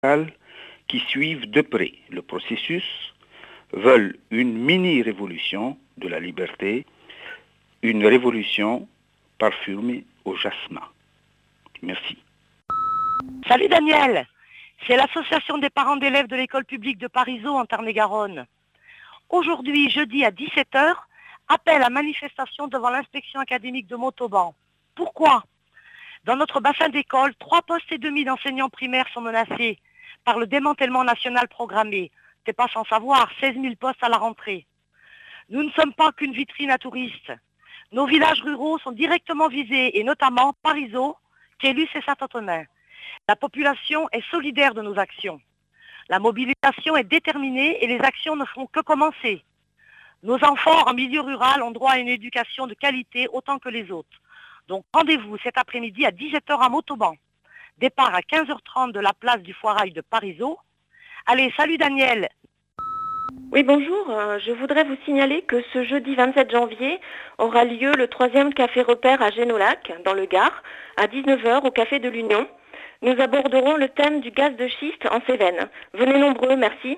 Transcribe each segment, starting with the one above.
qui suivent de près le processus veulent une mini-révolution de la liberté, une révolution parfumée au jasmin. Merci. Salut Daniel, c'est l'association des parents d'élèves de l'école publique de Parisot en Tarn-et-Garonne. Aujourd'hui, jeudi à 17h, appel à manifestation devant l'inspection académique de Montauban. Pourquoi ? Dans notre bassin d'école, 3 postes et demi d'enseignants primaires sont menacés par le démantèlement national programmé. T'es pas sans savoir, 16 000 postes à la rentrée. Nous ne sommes pas qu'une vitrine à touristes. Nos villages ruraux sont directement visés, et notamment Parisot, Quélus et Saint-Antonin. La population est solidaire de nos actions. La mobilisation est déterminée et les actions ne feront que commencer. Nos enfants en milieu rural ont droit à une éducation de qualité autant que les autres. Donc rendez-vous cet après-midi à 17h à Montauban. Départ à 15h30 de la place du Foirail de Parisot. Allez, salut Daniel. Oui, bonjour. Je voudrais vous signaler que ce jeudi 27 janvier aura lieu le 3e café repère à Génolac, dans le Gard, à 19h au Café de l'Union. Nous aborderons le thème du gaz de schiste en Cévennes. Venez nombreux, merci.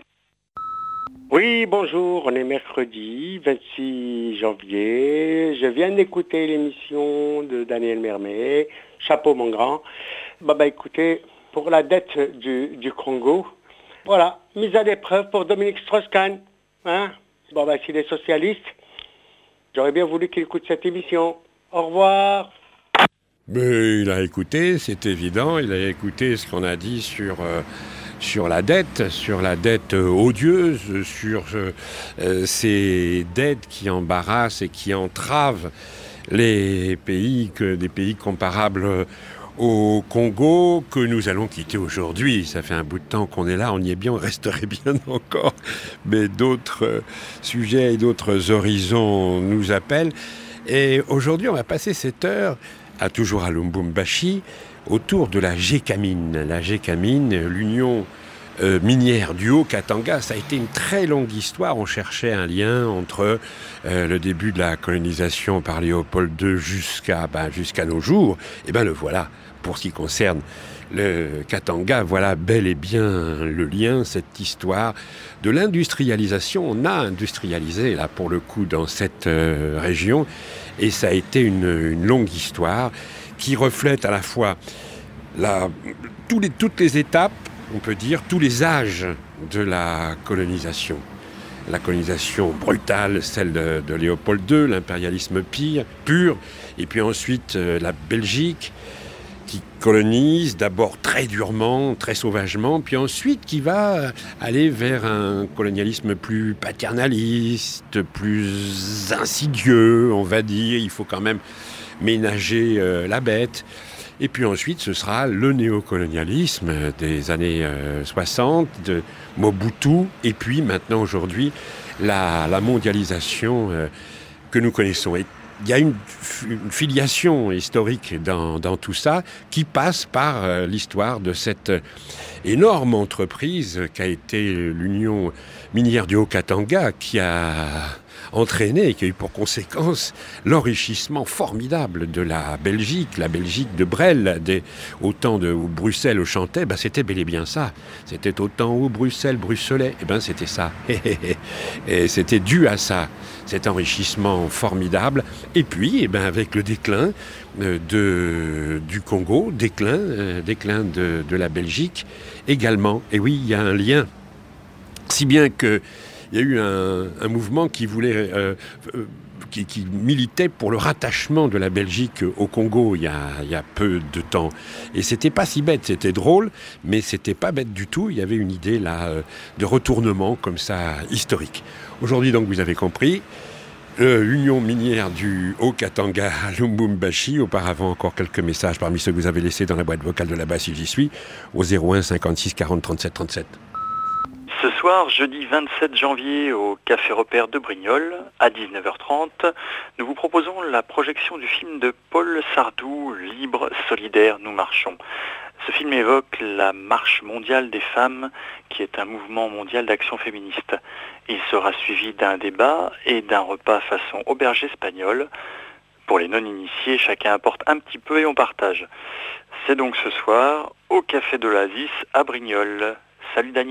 Oui, bonjour, on est mercredi 26 janvier. Je viens d'écouter l'émission de Daniel Mermet. Chapeau mon grand. Écoutez, pour la dette du Congo, voilà, mise à l'épreuve pour Dominique Strauss-Kahn. S'il est socialiste, j'aurais bien voulu qu'il écoute cette émission. Au revoir. Mais il a écouté, c'est évident, il a écouté ce qu'on a dit sur la dette odieuse, sur ces dettes qui embarrassent et qui entravent des pays comparables au Congo, que nous allons quitter aujourd'hui. Ça fait un bout de temps qu'on est là, on y est bien, on resterait bien encore, mais d'autres sujets et d'autres horizons nous appellent. Et aujourd'hui, on va passer cette heure, toujours à Lubumbashi, autour de la Gécamine. La Gécamine, l'union minière du Haut-Katanga, ça a été une très longue histoire. On cherchait un lien entre le début de la colonisation par Léopold II jusqu'à nos jours. Et le voilà. Pour ce qui concerne le Katanga, voilà bel et bien le lien, cette histoire de l'industrialisation. On a industrialisé, là, pour le coup, dans cette région. Et ça a été une longue histoire qui reflète à la fois toutes les étapes, on peut dire, tous les âges de la colonisation. La colonisation brutale, celle de Léopold II, l'impérialisme pur, et puis ensuite la Belgique, qui colonise d'abord très durement, très sauvagement, puis ensuite qui va aller vers un colonialisme plus paternaliste, plus insidieux, on va dire. Il faut quand même ménager la bête. Et puis ensuite, ce sera le néocolonialisme des années 60, de Mobutu, et puis maintenant, aujourd'hui, la mondialisation que nous connaissons. Et il y a une filiation historique dans tout ça qui passe par l'histoire de cette énorme entreprise qu'a été l'Union minière du Haut-Katanga, qui a entraîné et qui a eu pour conséquence l'enrichissement formidable de la Belgique de Brel, au temps où Bruxelles chantait, c'était bel et bien ça. C'était au temps où Bruxelles bruxelait, c'était ça. Et c'était dû à ça, cet enrichissement formidable. Et puis, avec le déclin du Congo, déclin de la Belgique également. Et oui, il y a un lien, si bien que il y a eu un mouvement qui voulait, qui militait pour le rattachement de la Belgique au Congo il y a peu de temps. Et c'était pas si bête, c'était drôle, mais c'était pas bête du tout. Il y avait une idée là de retournement comme ça historique. Aujourd'hui, donc, vous avez compris, l'union minière du Haut-Katanga à Lubumbashi. Auparavant, encore quelques messages parmi ceux que vous avez laissés dans la boîte vocale de là-bas, si j'y suis, au 01 56 40 37 37. Ce soir, jeudi 27 janvier, au Café Repère de Brignoles, à 19h30, nous vous proposons la projection du film de Paul Sardou, Libre, solidaire, nous marchons. Ce film évoque la marche mondiale des femmes, qui est un mouvement mondial d'action féministe. Il sera suivi d'un débat et d'un repas façon auberge espagnole. Pour les non-initiés, chacun apporte un petit peu et on partage. C'est donc ce soir au Café de l'Oasis à Brignoles. Salut Daniel.